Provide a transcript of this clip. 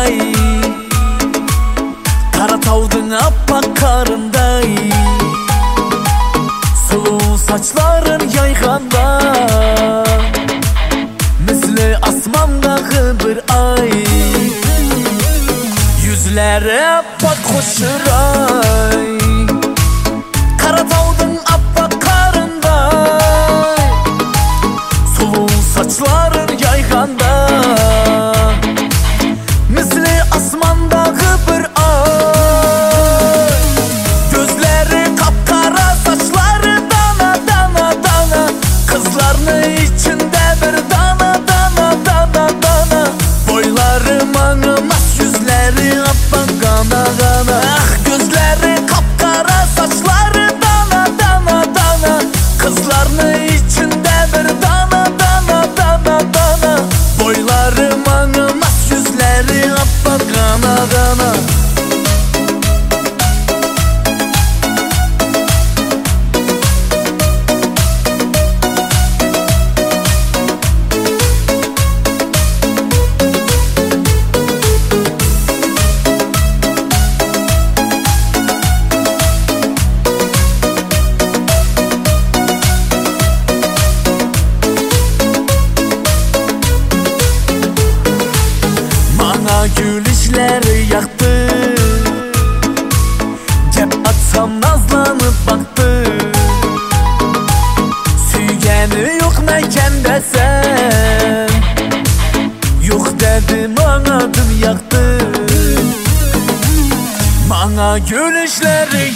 ay, Karatağ'dın appak karınday, sulu saçların yayganda, misli asmandağı bir ay, yüzleri appak koşur ay. Karatağ'dın appak karınday, sulu saçların yayganda, misli asmandağı bir ay, gözleri kapkara, saçları dana dana dana, kızlarını içinde bir dana dana dana dana, boyları manımaz, yüzleri appak gana gana. Ah, gözleri kapkara, saçları dana dana dana, kızlarını içinde bir dana dana dana dana, boyları manımaz, yüzleri appak gana gana. Gülüşleri yaktı, cep atsam nazlanıp baktı, süygeni yok meken desem, yok dedim anladım yaktı. Bana gülüşleri